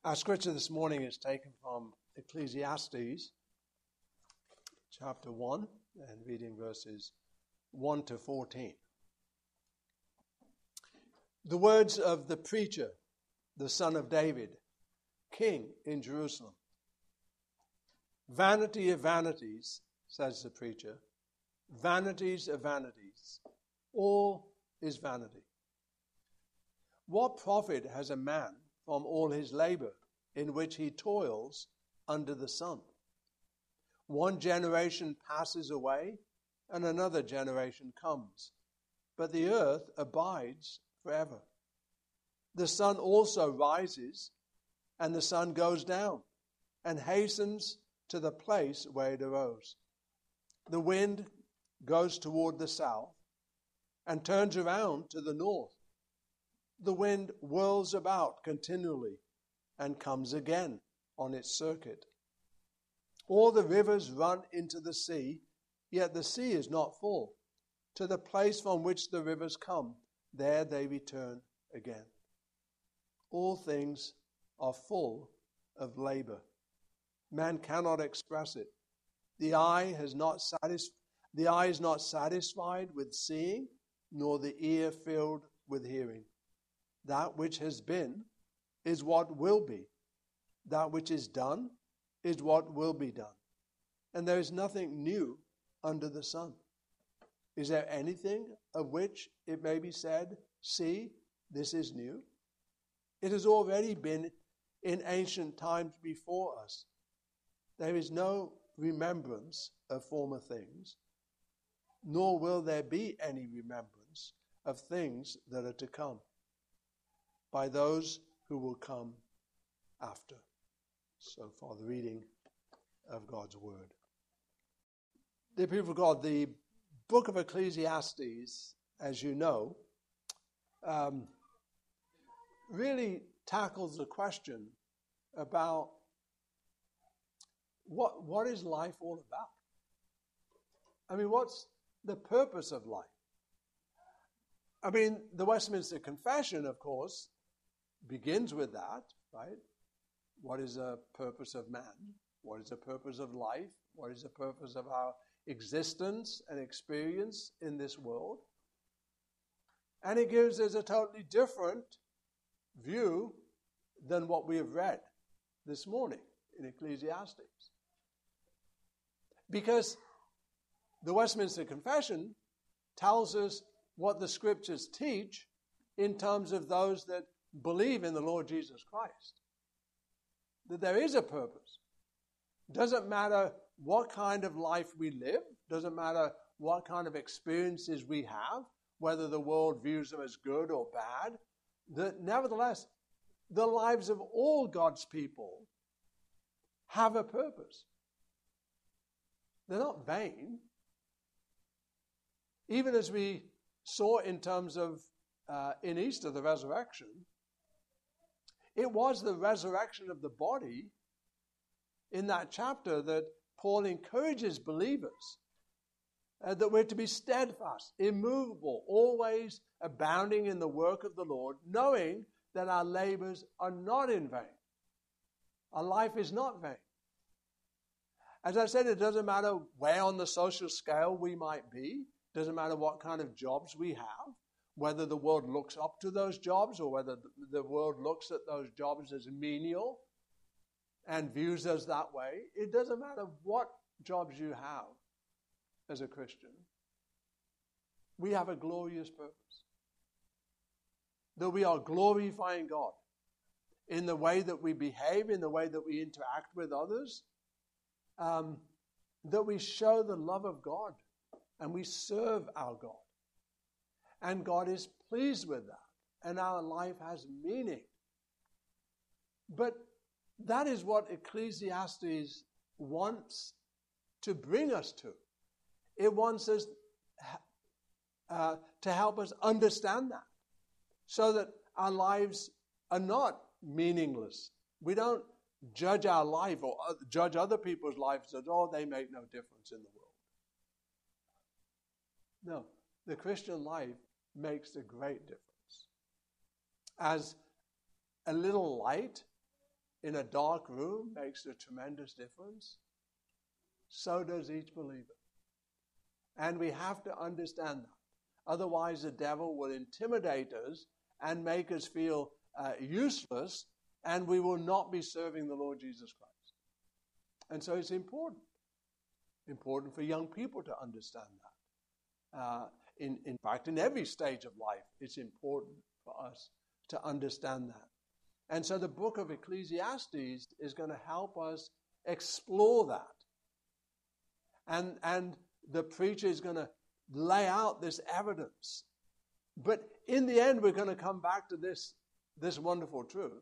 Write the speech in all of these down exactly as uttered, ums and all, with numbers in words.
Our scripture this morning is taken from Ecclesiastes chapter one and reading verses one to fourteen. The words of the preacher, the son of David, king in Jerusalem. Vanity of vanities, says the preacher, vanities of vanities. All is vanity. What profit has a man from all his labor in which he toils under the sun? One generation passes away and another generation comes, but the earth abides forever. The sun also rises and the sun goes down and hastens to the place where it arose. The wind goes toward the south and turns around to the north. The wind whirls about continually and comes again on its circuit. All the rivers run into the sea, yet the sea is not full. To the place from which the rivers come, there they return again. All things are full of labor. Man cannot express it. The eye has not satis- the eye is not satisfied with seeing, nor the ear filled with hearing. That which has been is what will be. That which is done is what will be done. And there is nothing new under the sun. Is there anything of which it may be said, see, this is new? It has already been in ancient times before us. There is no remembrance of former things, nor will there be any remembrance of things that are to come, by those who will come after. So far, the reading of God's word. Dear people of God, the book of Ecclesiastes, as you know, um, really tackles the question about what what is life all about? I mean, what's the purpose of life? I mean, the Westminster Confession, of course, begins with that, right? What is the purpose of man? What is the purpose of life? What is the purpose of our existence and experience in this world? And it gives us a totally different view than what we have read this morning in Ecclesiastes. Because the Westminster Confession tells us what the scriptures teach in terms of those that believe in the Lord Jesus Christ. That there is a purpose. Doesn't matter what kind of life we live, doesn't matter what kind of experiences we have, whether the world views them as good or bad, that nevertheless, the lives of all God's people have a purpose. They're not vain. Even as we saw in terms of, uh, in Easter, the resurrection, it was the resurrection of the body in that chapter that Paul encourages believers uh, that we're to be steadfast, immovable, always abounding in the work of the Lord, knowing that our labors are not in vain. Our life is not vain. As I said, it doesn't matter where on the social scale we might be. It doesn't matter what kind of jobs we have, whether the world looks up to those jobs or whether the world looks at those jobs as menial and views us that way. It doesn't matter what jobs you have as a Christian. We have a glorious purpose. That we are glorifying God in the way that we behave, in the way that we interact with others, um, that we show the love of God and we serve our God. And God is pleased with that. And our life has meaning. But that is what Ecclesiastes wants to bring us to. It wants us uh, to help us understand that. So that our lives are not meaningless. We don't judge our life or judge other people's lives as, oh, they make no difference in the world. No, the Christian life makes a great difference. As a little light in a dark room makes a tremendous difference, so does each believer. And we have to understand that. Otherwise, the devil will intimidate us and make us feel uh, useless, and we will not be serving the Lord Jesus Christ. And so it's important. Important for young people to understand that. Uh, in, in fact, in every stage of life, it's important for us to understand that. And so the book of Ecclesiastes is going to help us explore that. And, and the preacher is going to lay out this evidence. But in the end, we're going to come back to this, this wonderful truth.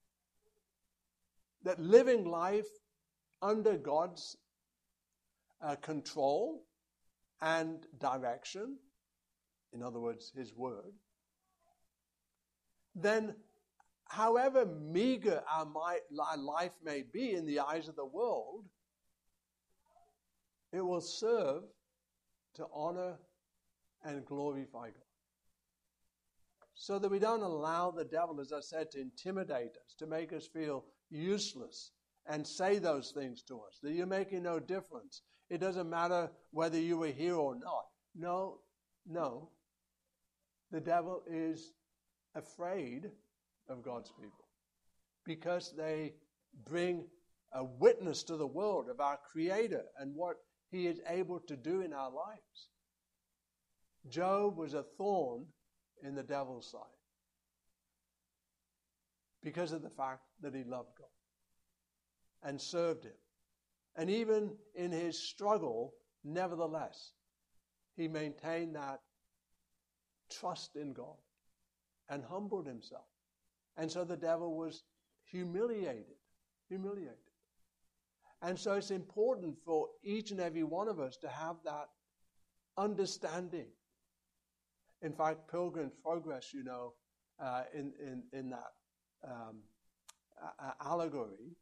That living life under God's uh, control and direction, in other words, His Word, then however meager our, my, our life may be in the eyes of the world, it will serve to honor and glorify God. So that we don't allow the devil, as I said, to intimidate us, to make us feel useless and say those things to us, that you're making no difference. It doesn't matter whether you were here or not. No, no. The devil is afraid of God's people because they bring a witness to the world of our Creator and what He is able to do in our lives. Job was a thorn in the devil's side because of the fact that he loved God and served Him. And even in his struggle, nevertheless, he maintained that trust in God and humbled himself. And so the devil was humiliated, humiliated. And so it's important for each and every one of us to have that understanding. In fact, Pilgrim's Progress, you know, uh, in, in, in that um, a- allegory,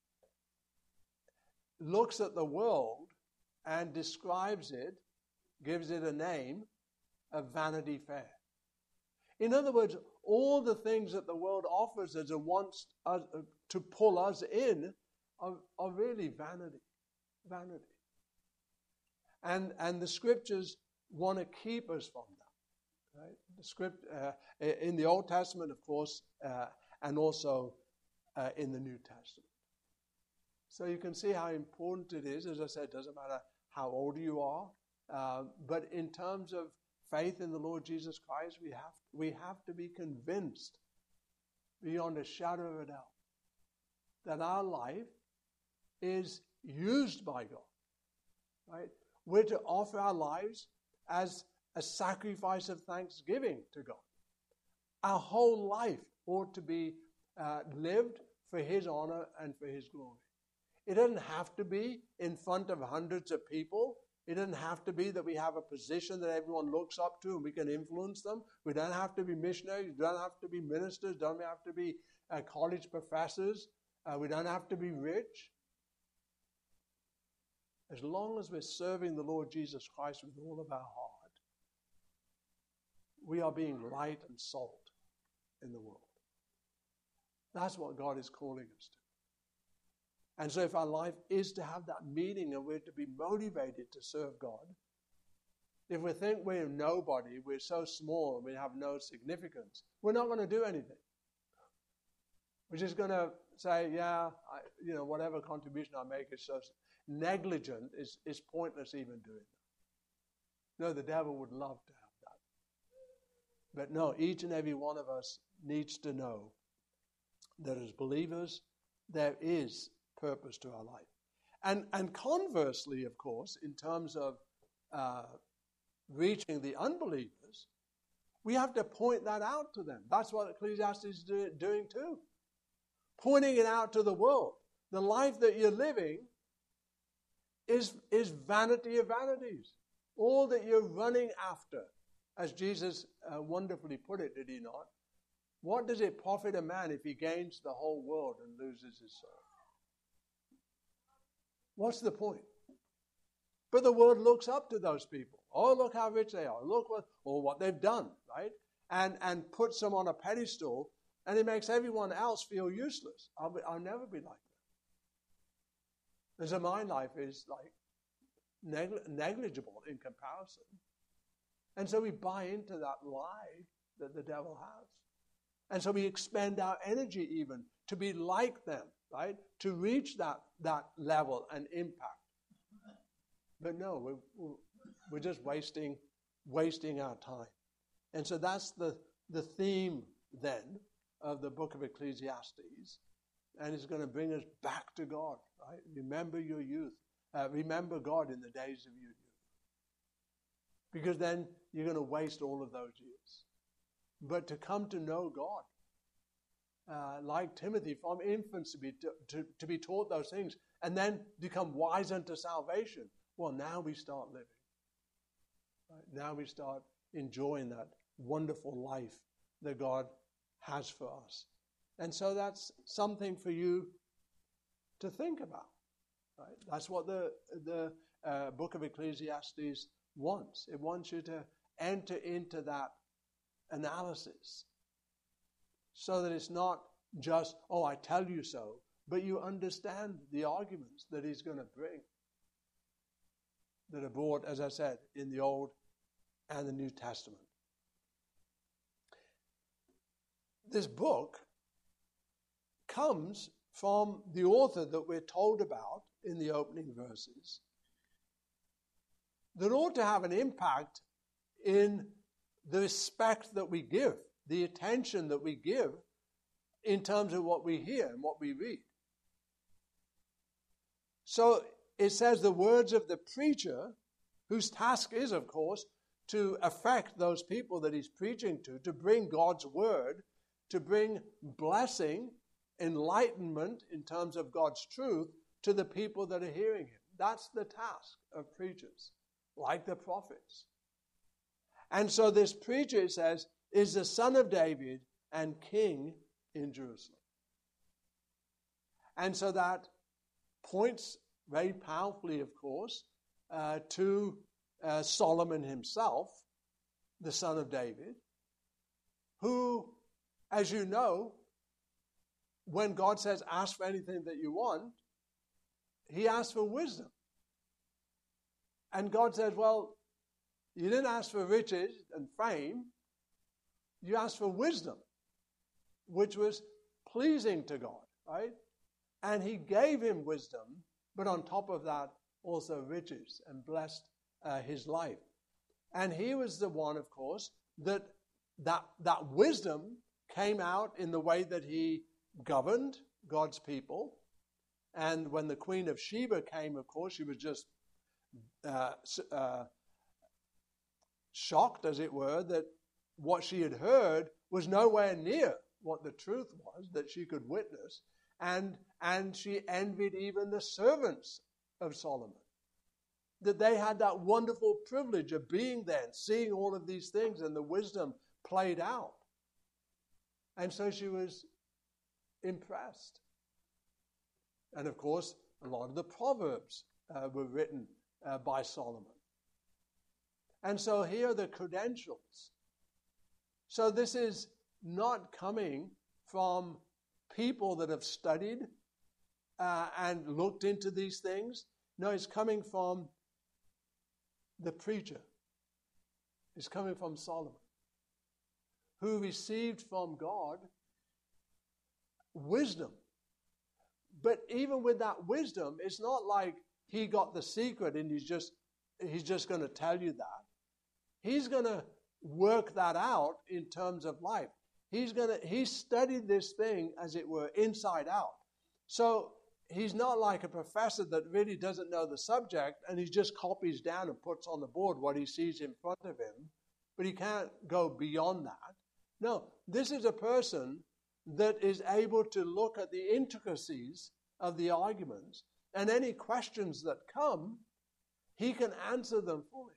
looks at the world and describes it, gives it a name, of Vanity Fair. In other words, all the things that the world offers us and wants us, uh, to pull us in are, are really vanity. Vanity. And, and the scriptures want to keep us from that. Right? The script uh, in the Old Testament, of course, uh, and also uh, in the New Testament. So you can see how important it is. As I said, it doesn't matter how old you are. Uh, but in terms of faith in the Lord Jesus Christ, we have, we have to be convinced beyond a shadow of a doubt that our life is used by God. Right? We're to offer our lives as a sacrifice of thanksgiving to God. Our whole life ought to be uh, lived for His honor and for His glory. It doesn't have to be in front of hundreds of people. It doesn't have to be that we have a position that everyone looks up to and we can influence them. We don't have to be missionaries. We don't have to be ministers. We don't have to be uh, college professors. Uh, we don't have to be rich. As long as we're serving the Lord Jesus Christ with all of our heart, we are being light and salt in the world. That's what God is calling us to. And so if our life is to have that meaning and we're to be motivated to serve God, if we think we're nobody, we're so small and we have no significance, we're not going to do anything. We're just going to say, yeah, I, you know, whatever contribution I make is so negligent, it's, it's pointless even doing that. No, the devil would love to have that. But no, each and every one of us needs to know that as believers, there is purpose to our life. And, and conversely, of course, in terms of uh, reaching the unbelievers, we have to point that out to them. That's what Ecclesiastes is do, doing too. Pointing it out to the world. The life that you're living is, is vanity of vanities. All that you're running after, as Jesus uh, wonderfully put it, did he not? What does it profit a man if he gains the whole world and loses his soul? What's the point? But the world looks up to those people. Oh, look how rich they are. Look what, or what they've done, right? And, and puts them on a pedestal And it makes everyone else feel useless. I'll, be, I'll never be like that. And so my life is like negli- negligible in comparison. And so we buy into that lie that the devil has. And so we expend our energy even to be like them, right? To reach that, that level and impact. But no, we're, we're just wasting, wasting our time. And so that's the, the theme then of the book of Ecclesiastes. And it's going to bring us back to God, right? Remember your youth. Uh, remember God in the days of your youth. Because then you're going to waste all of those years. But to come to know God, uh, like Timothy, from infancy to be, to, to, to be taught those things, and then become wise unto salvation, well, now we start living. Right? Now we start enjoying that wonderful life that God has for us. And so that's something for you to think about. Right? That's what the, the uh, book of Ecclesiastes wants. It wants you to enter into that analysis so that it's not just, oh, I tell you so, but you understand the arguments that he's going to bring that are brought, as I said, in the Old and the New Testament. This book comes from the author that we're told about in the opening verses that ought to have an impact in the respect that we give, the attention that we give in terms of what we hear and what we read. So it says the words of the preacher, whose task is, of course, to affect those people that he's preaching to, to bring God's word, to bring blessing, enlightenment in terms of God's truth to the people that are hearing him. That's the task of preachers, like the prophets. And so this preacher, it says, is the son of David and king in Jerusalem. And so that points very powerfully, of course, uh, to uh, Solomon himself, the son of David, who, as you know, when God says, ask for anything that you want, he asks for wisdom. And God says, well, you didn't ask for riches and fame. You asked for wisdom, which was pleasing to God, right? And he gave him wisdom, but on top of that, also riches, and blessed uh, his life. And he was the one, of course, that, that that wisdom came out in the way that he governed God's people. And when the Queen of Sheba came, of course, she was just uh, uh, shocked, as it were, that what she had heard was nowhere near what the truth was that she could witness. And, and she envied even the servants of Solomon, that they had that wonderful privilege of being there and seeing all of these things and the wisdom played out. And so she was impressed. And of course, a lot of the Proverbs uh, were written uh, by Solomon. And so here are the credentials. So this is not coming from people that have studied uh, and looked into these things. No, it's coming from the preacher. It's coming from Solomon, who received from God wisdom. But even with that wisdom, it's not like he got the secret and he's just he's just going to tell you that. He's going to work that out in terms of life. He's going to he studied this thing, as it were, inside out. So he's not like a professor that really doesn't know the subject and he just copies down and puts on the board what he sees in front of him, but he can't go beyond that. No, this is a person that is able to look at the intricacies of the arguments, and any questions that come, he can answer them fully.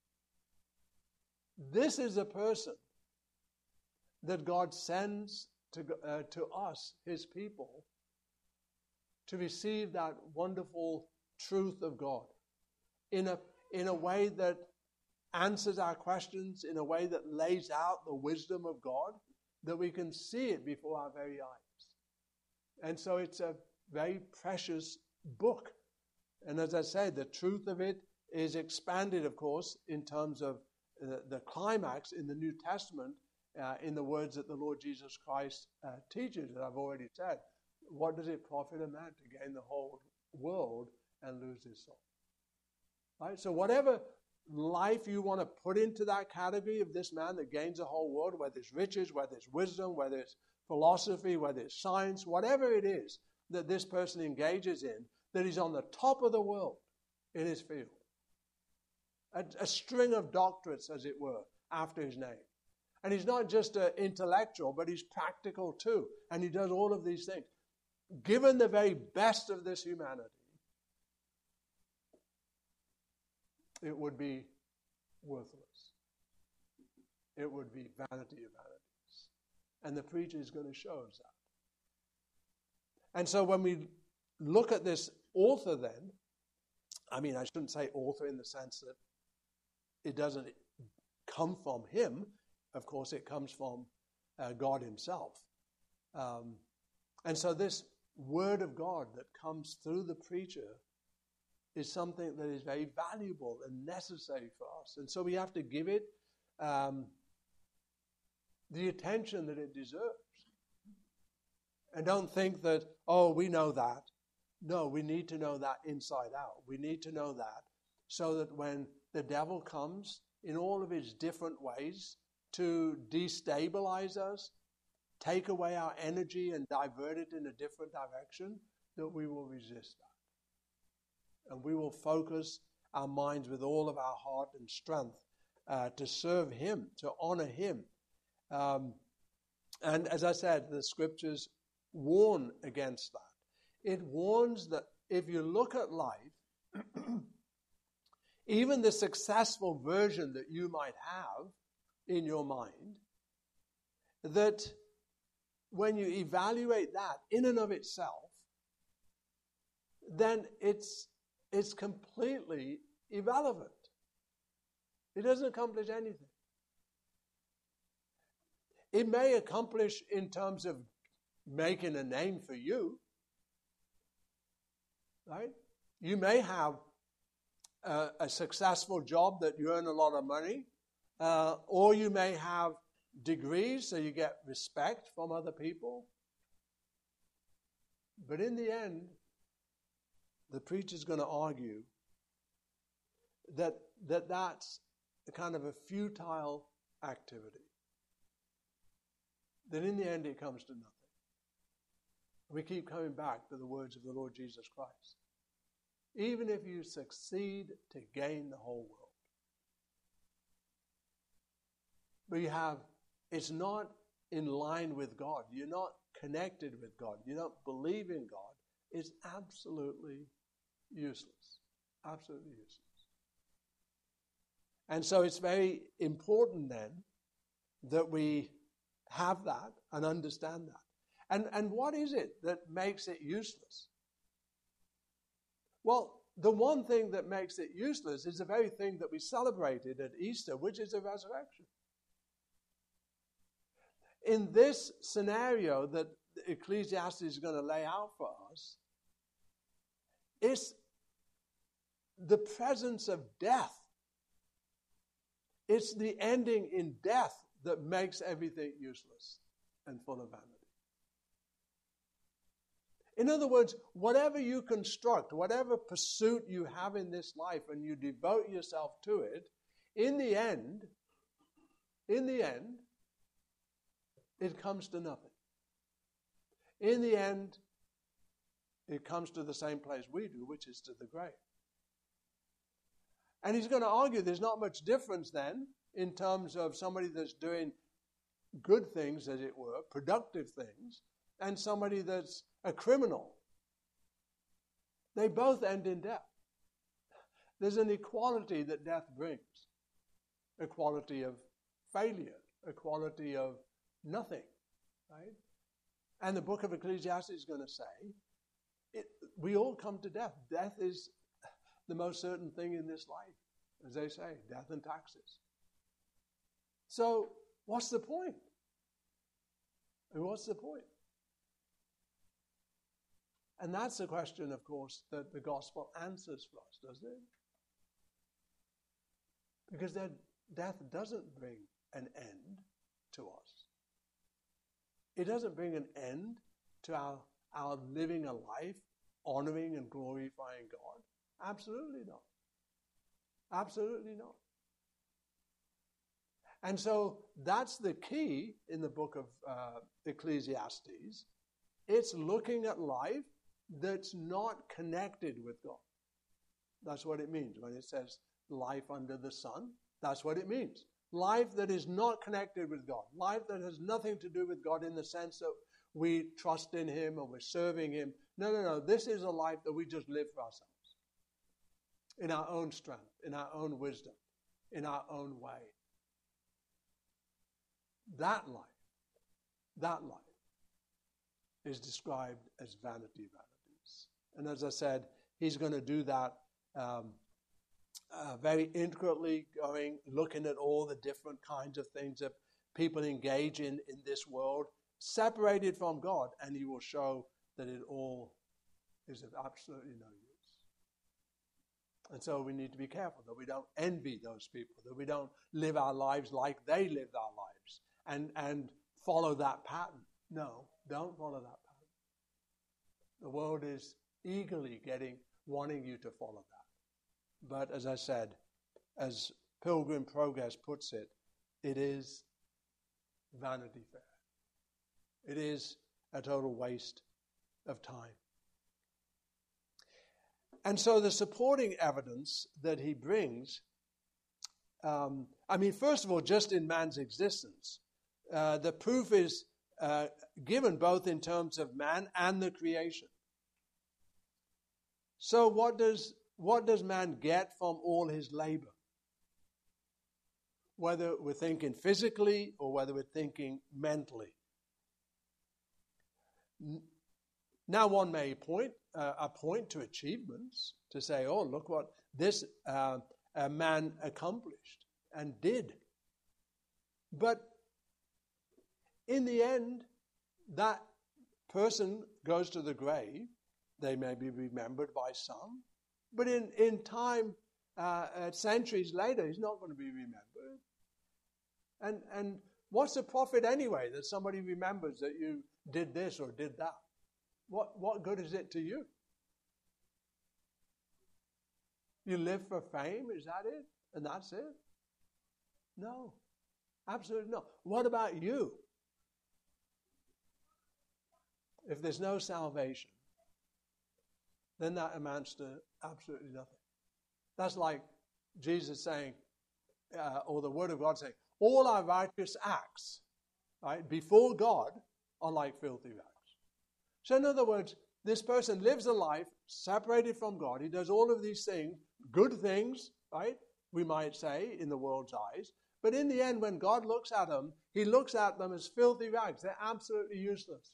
This is a person that God sends to, uh, to us, his people, to receive that wonderful truth of God in a, in a way that answers our questions, in a way that lays out the wisdom of God, that we can see it before our very eyes. And so it's a very precious book. And as I said, the truth of it is expanded, of course, in terms of uh, the climax in the New Testament, uh, in the words that the Lord Jesus Christ uh, teaches, that I've already said. What does it profit a man to gain the whole world and lose his soul? Right? So whatever life you want to put into that category of this man that gains the whole world, whether it's riches, whether it's wisdom, whether it's philosophy, whether it's science, whatever it is that this person engages in, that he's on the top of the world in his field. A, a string of doctorates, as it were, after his name. And he's not just an intellectual, but he's practical too. And he does all of these things. Given the very best of this humanity, it would be worthless. It would be vanity of vanities. And the preacher is going to show us that. And so when we look at this author then, I mean, I shouldn't say author in the sense that it doesn't come from him. Of course, it comes from uh, God himself. Um, and so this word of God that comes through the preacher is something that is very valuable and necessary for us. And so we have to give it um, the attention that it deserves. And don't think that, oh, we know that. No, we need to know that inside out. We need to know that so that when the devil comes in all of his different ways to destabilize us, take away our energy and divert it in a different direction, that we will resist that. And we will focus our minds with all of our heart and strength uh, to serve him, to honor him. Um, and as I said, the scriptures warn against that. It warns that if you look at life, even the successful version that you might have in your mind, that when you evaluate that in and of itself, then it's it's completely irrelevant. It doesn't accomplish anything. It may accomplish in terms of making a name for you, right? You may have a, a successful job that you earn a lot of money, uh, or you may have degrees so you get respect from other people. But in the end, the preacher's going to argue that, that that's a kind of a futile activity. That in the end it comes to nothing. We keep coming back to the words of the Lord Jesus Christ. Even if you succeed to gain the whole world. But you have, it's not in line with God. You're not connected with God. You don't believe in God. It's absolutely useless. Absolutely useless. And so it's very important then that we have that and understand that. And, and what is it that makes it useless? Well, the one thing that makes it useless is the very thing that we celebrated at Easter, which is the resurrection. In this scenario that Ecclesiastes is going to lay out for us, it's the presence of death. It's the ending in death that makes everything useless and full of vanity. In other words, whatever you construct, whatever pursuit you have in this life and you devote yourself to it, in the end, in the end, it comes to nothing. In the end, it comes to the same place we do, which is to the grave. And he's going to argue there's not much difference then in terms of somebody that's doing good things, as it were, productive things, and somebody that's a criminal. They both end in death. There's an equality that death brings. A quality of failure, a quality of nothing, right? And the book of Ecclesiastes is going to say, it, we all come to death. Death is the most certain thing in this life, as they say, death and taxes. So, what's the point? And what's the point? And that's the question, of course, that the gospel answers for us, doesn't it? Because that death doesn't bring an end to us. It doesn't bring an end to our, our living a life honoring and glorifying God. Absolutely not. Absolutely not. And so that's the key in the book of uh, Ecclesiastes. It's looking at life that's not connected with God. That's what it means when it says life under the sun. That's what it means. Life that is not connected with God. Life that has nothing to do with God in the sense that we trust in Him or we're serving Him. No, no, no. This is a life that we just live for ourselves. In our own strength, in our own wisdom, in our own way. That life, that life is described as vanity vanities. And as I said, he's going to do that um, uh, very intricately, going, looking at all the different kinds of things that people engage in in this world, separated from God, and he will show that it all is of absolutely no use. And so we need to be careful that we don't envy those people, that we don't live our lives like they lived our lives and, and follow that pattern. No, don't follow that pattern. The world is eagerly getting, wanting you to follow that. But as I said, as Pilgrim Progress puts it, it is Vanity Fair. It is a total waste of time. And so the supporting evidence that he brings, um, I mean, first of all, just in man's existence, uh, the proof is uh, given both in terms of man and the creation. So what does what does man get from all his labor? Whether we're thinking physically or whether we're thinking mentally. Now one may point uh, a point to achievements, to say, oh, look what this uh, uh, man accomplished and did. But in the end, that person goes to the grave. They may be remembered by some. But in, in time, uh, uh, centuries later, he's not going to be remembered. And, and what's the profit anyway that somebody remembers that you did this or did that? What, what good is it to you? You live for fame, is that it? And that's it? No, absolutely not. What about you? If there's no salvation, then that amounts to absolutely nothing. That's like Jesus saying, uh, or the Word of God saying, all our righteous acts, right, before God are like filthy rags. So in other words, this person lives a life separated from God. He does all of these things, good things, right, we might say, in the world's eyes. But in the end, when God looks at them, he looks at them as filthy rags. They're absolutely useless.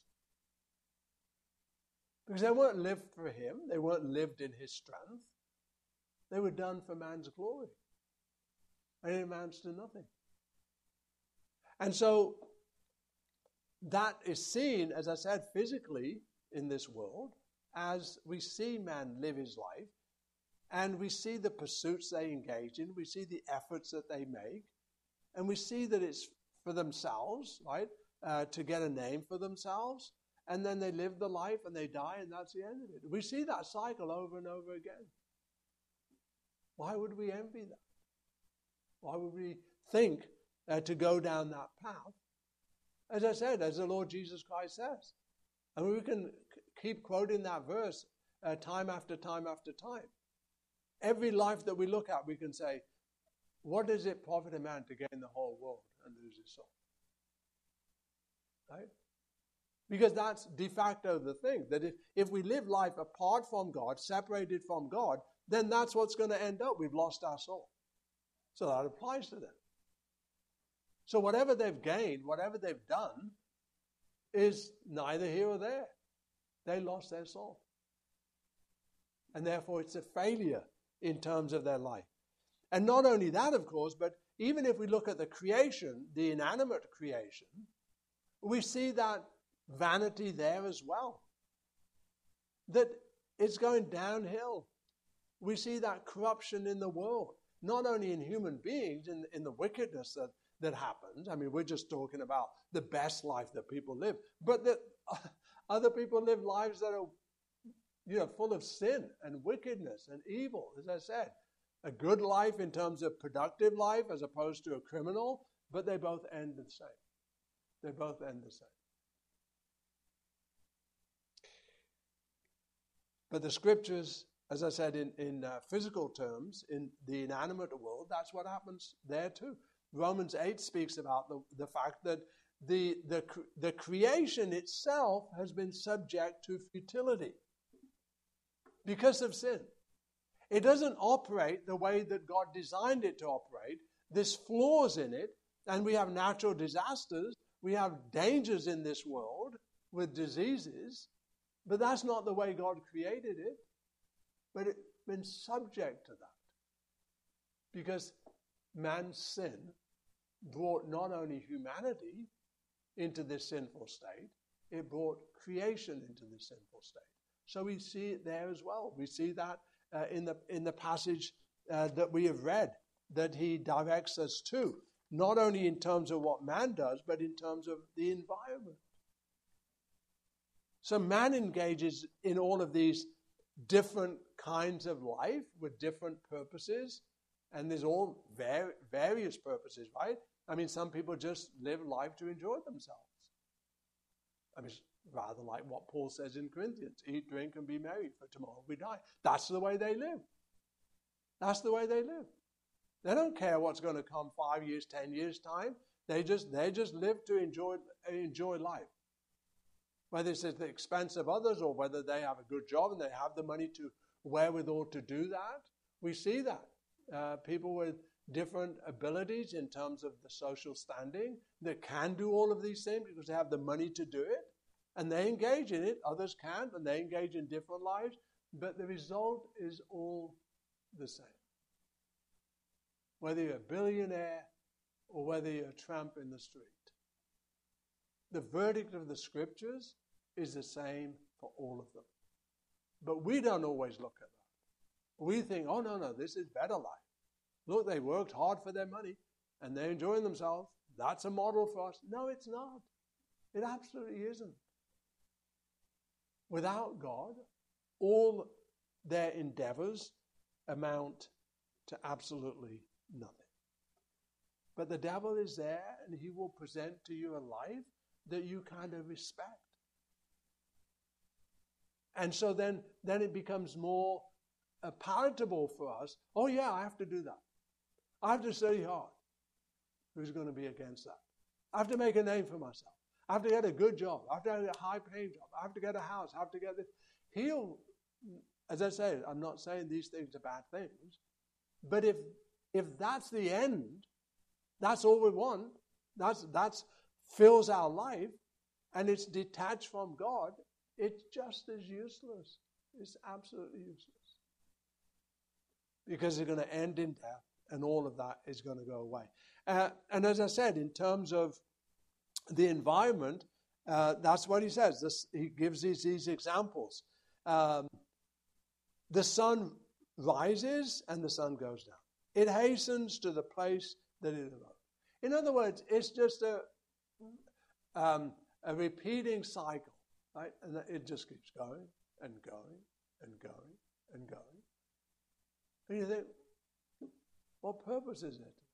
Because they weren't lived for him. They weren't lived in his strength. They were done for man's glory. And it amounts to nothing. And so that is seen, as I said, physically in this world, as we see man live his life, and we see the pursuits they engage in, we see the efforts that they make, and we see that it's for themselves, right, uh, to get a name for themselves, and then they live the life and they die, and that's the end of it. We see that cycle over and over again. Why would we envy that? Why would we think uh, to go down that path? As I said, as the Lord Jesus Christ says. And we can c- keep quoting that verse uh, time after time after time. Every life that we look at, we can say, what does it profit a man to gain the whole world and lose his soul? Right? Because that's de facto the thing, that if, if we live life apart from God, separated from God, then that's what's going to end up. We've lost our soul. So that applies to them. So whatever they've gained, whatever they've done, is neither here or there. They lost their soul. And therefore it's a failure in terms of their life. And not only that, of course, but even if we look at the creation, the inanimate creation, we see that vanity there as well. That it's going downhill. We see that corruption in the world, not only in human beings, in, in the wickedness that, that happens. I mean, we're just talking about the best life that people live, but that other people live lives that are, you know, full of sin and wickedness and evil, as I said. A good life in terms of productive life as opposed to a criminal, but they both end the same. They both end the same. But the scriptures, as I said, in, in uh, physical terms, in the inanimate world, that's what happens there too. Romans eight speaks about the, the fact that the, the, the creation itself has been subject to futility because of sin. It doesn't operate the way that God designed it to operate. There's flaws in it, and we have natural disasters. We have dangers in this world with diseases, but that's not the way God created it. But it's been subject to that because man's sin brought not only humanity into this sinful state, it brought creation into this sinful state. So we see it there as well. We see that uh, in the in the passage uh, that we have read, that he directs us to, not only in terms of what man does, but in terms of the environment. So man engages in all of these different kinds of life with different purposes, and there's all var- various purposes, right? I mean, some people just live life to enjoy themselves. I mean, rather like what Paul says in Corinthians, eat, drink, and be merry, for tomorrow we die. That's the way they live. That's the way they live. They don't care what's going to come five years, ten years' time. They just they just live to enjoy enjoy life. Whether it's at the expense of others or whether they have a good job and they have the money to wherewithal to do that, we see that. Uh, people with different abilities in terms of the social standing that can do all of these things because they have the money to do it, and they engage in it. Others can't, and they engage in different lives, but the result is all the same. Whether you're a billionaire or whether you're a tramp in the street. The verdict of the scriptures is the same for all of them. But we don't always look at that. We think, oh, no, no, this is better life. Look, they worked hard for their money and they're enjoying themselves. That's a model for us. No, it's not. It absolutely isn't. Without God, all their endeavors amount to absolutely nothing. But the devil is there, and he will present to you a life that you kind of respect. And so then, then it becomes more uh, palatable for us. Oh yeah, I have to do that. I have to study hard. Who's going to be against that? I have to make a name for myself. I have to get a good job. I have to get a high-paying job. I have to get a house. I have to get this. He'll, as I say, I'm not saying these things are bad things, but if if that's the end, that's all we want, that's that's fills our life, and it's detached from God, it's just as useless. It's absolutely useless. Because it's going to end in death, and all of that is going to go away. Uh, and as I said, in terms of the environment, uh, that's what he says. This, he gives these, these examples. Um, the sun rises and the sun goes down. It hastens to the place that it arrives. In other words, it's just a um, a repeating cycle, right? And it just keeps going and going and going and going. And you think, what purpose is it?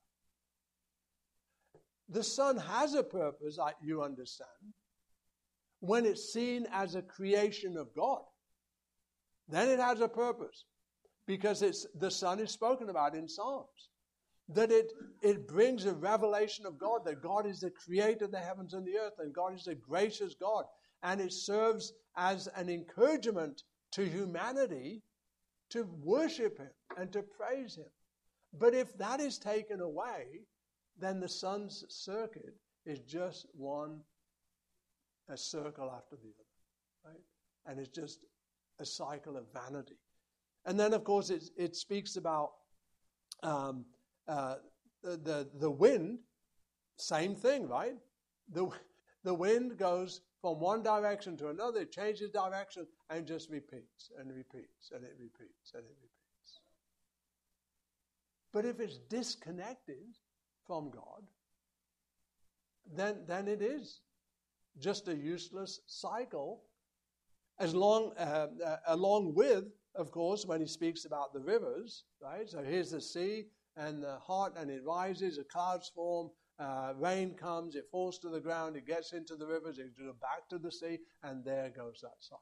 The sun has a purpose, you understand, when it's seen as a creation of God. Then it has a purpose, because it's the sun is spoken about in Psalms. That it, it brings a revelation of God, that God is the creator of the heavens and the earth, and God is a gracious God. And it serves as an encouragement to humanity to worship him and to praise him. But if that is taken away, then the sun's circuit is just one, a circle after the other, right? And it's just a cycle of vanity. And then, of course, it, it speaks about um, uh, the, the the wind. Same thing, right? The the wind goes from one direction to another, it changes direction and just repeats and repeats and it repeats and it repeats. But if it's disconnected from God, then, then it is just a useless cycle, as long, uh, uh, along with, of course, when he speaks about the rivers, right? So here's the sea and the heart, and it rises, the clouds form, uh, rain comes, it falls to the ground, it gets into the rivers, it goes back to the sea, and there goes that cycle.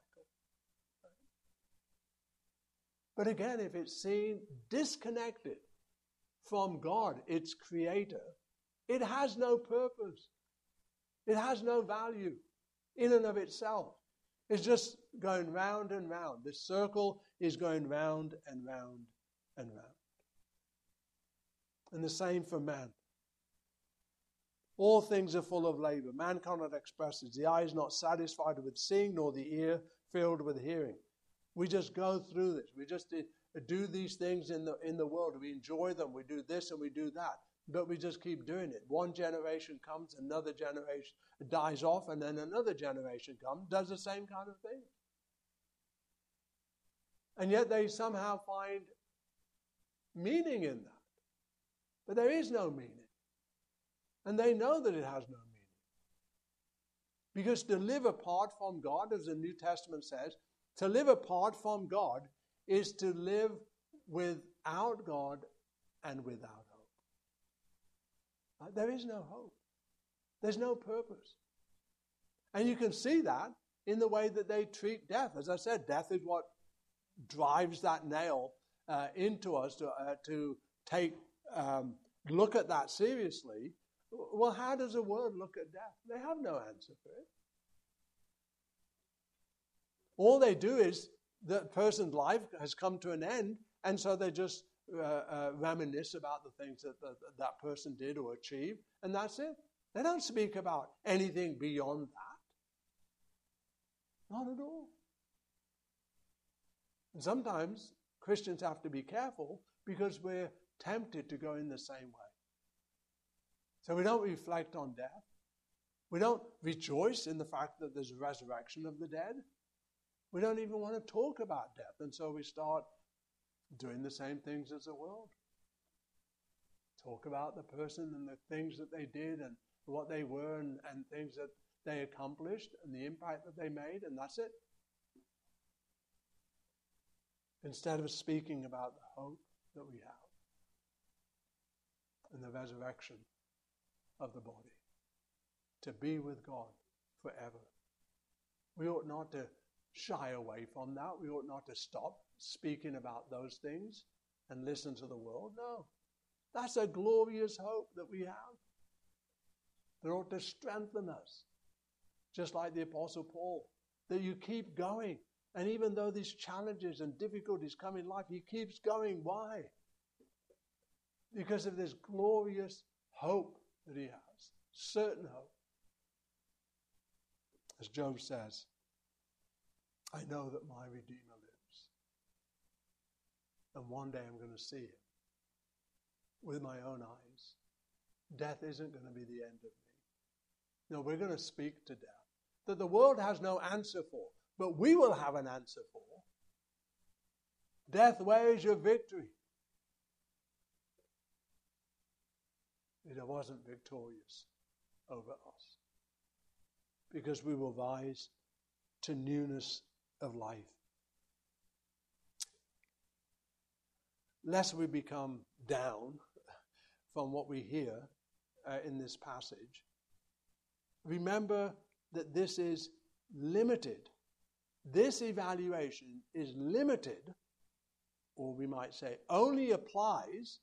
But again, if it's seen disconnected from God, its creator, it has no purpose. It has no value in and of itself. It's just going round and round. This circle is going round and round and round. And the same for man. All things are full of labor. Man cannot express it. The eye is not satisfied with seeing, nor the ear filled with hearing. We just go through this. We just do these things in the in the world. We enjoy them. We do this and we do that. But we just keep doing it. One generation comes, another generation dies off, and then another generation comes, does the same kind of thing. And yet they somehow find meaning in that. But there is no meaning. And they know that it has no meaning. Because to live apart from God, as the New Testament says, to live apart from God is to live without God and without hope. There is no hope. There's no purpose. And you can see that in the way that they treat death. As I said, death is what drives that nail uh, into us to, uh, to take um, look at that seriously. Well, how does the world look at death? They have no answer for it. All they do is the person's life has come to an end, and so they just uh, uh, reminisce about the things that the, that person did or achieved, and that's it. They don't speak about anything beyond that. Not at all. And sometimes Christians have to be careful because we're tempted to go in the same way. So we don't reflect on death. We don't rejoice in the fact that there's a resurrection of the dead. We don't even want to talk about death. And so we start doing the same things as the world. Talk about the person and the things that they did and what they were and, and things that they accomplished and the impact that they made, and that's it. Instead of speaking about the hope that we have and the resurrection of the body, to be with God forever. We ought not to shy away from that. We ought not to stop speaking about those things and listen to the world. No. That's a glorious hope that we have. That ought to strengthen us. Just like the Apostle Paul. That you keep going. And even though these challenges and difficulties come in life, he keeps going. Why? Because of this glorious hope that he has. Certain hope. As Job says, I know that my Redeemer lives. And one day I'm going to see him with my own eyes. Death isn't going to be the end of me. No, we're going to speak to death. That the world has no answer for, but we will have an answer for. Death, where is your victory? It wasn't victorious over us. Because we will rise to newness of life. Lest we become down from what we hear uh, in this passage, remember that this is limited. This evaluation is limited, or we might say only applies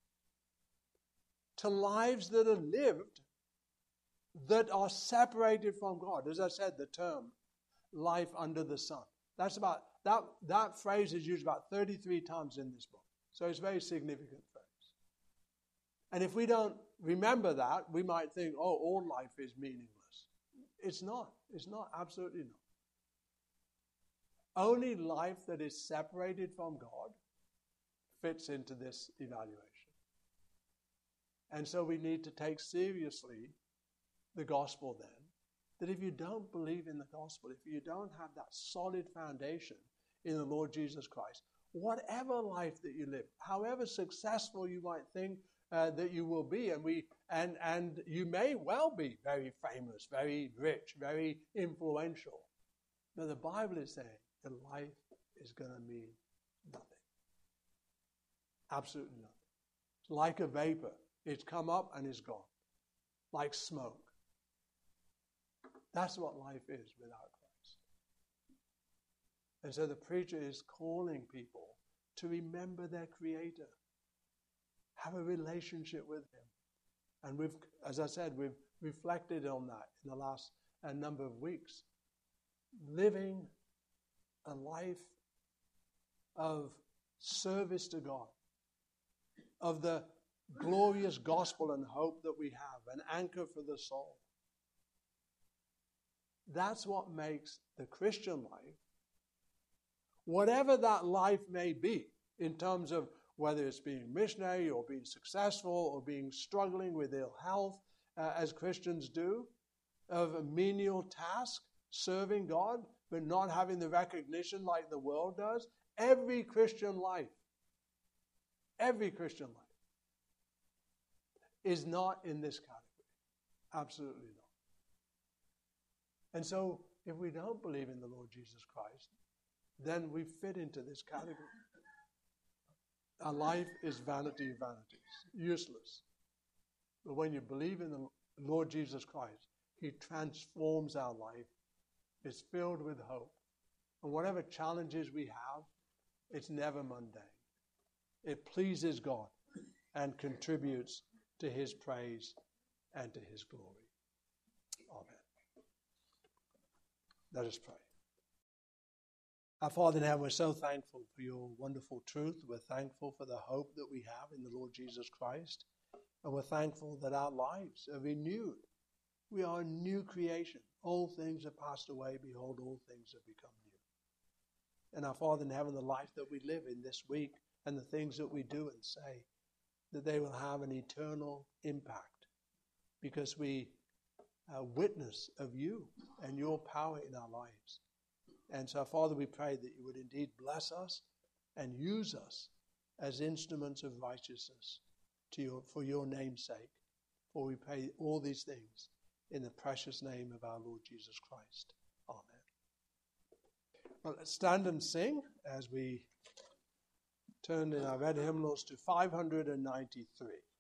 to lives that are lived that are separated from God. As I said, the term life under the sun. That's about that that phrase is used about thirty-three times in this book. So it's a very significant phrase. And if we don't remember that, we might think, oh, all life is meaningless. It's not. It's not. Absolutely not. Only life that is separated from God fits into this evaluation. And so we need to take seriously the gospel then, that if you don't believe in the gospel, if you don't have that solid foundation in the Lord Jesus Christ, whatever life that you live, however successful you might think uh, that you will be, and we and and you may well be very famous, very rich, very influential, but the Bible is saying that life is going to mean nothing. Absolutely nothing. It's like a vapor. It's come up and it's gone. Like smoke. That's what life is without Christ. And so the preacher is calling people to remember their Creator. Have a relationship with Him. And we've, as I said, we've reflected on that in the last uh, number of weeks. Living a life of service to God, of the glorious gospel and hope that we have, an anchor for the soul. That's what makes the Christian life, whatever that life may be, in terms of whether it's being missionary or being successful or being struggling with ill health, uh, as Christians do, of a menial task, serving God, but not having the recognition like the world does. Every Christian life, every Christian life is not in this category. Absolutely not. And so, if we don't believe in the Lord Jesus Christ, then we fit into this category. Our life is vanity of vanities, useless. But when you believe in the Lord Jesus Christ, He transforms our life. It's filled with hope. And whatever challenges we have, it's never mundane. It pleases God and contributes to His praise and to His glory. Amen. Let us pray. Our Father in heaven, we're so thankful for your wonderful truth. We're thankful for the hope that we have in the Lord Jesus Christ. And we're thankful that our lives are renewed. We are a new creation. All things have passed away. Behold, all things have become new. And our Father in heaven, the life that we live in this week and the things that we do and say, that they will have an eternal impact because we uh, witness of you and your power in our lives. And so, Father, we pray that you would indeed bless us and use us as instruments of righteousness to your, for your name's sake. For we pray all these things in the precious name of our Lord Jesus Christ. Amen. Well, let's stand and sing as we turn in our red hymnals to five hundred ninety-three.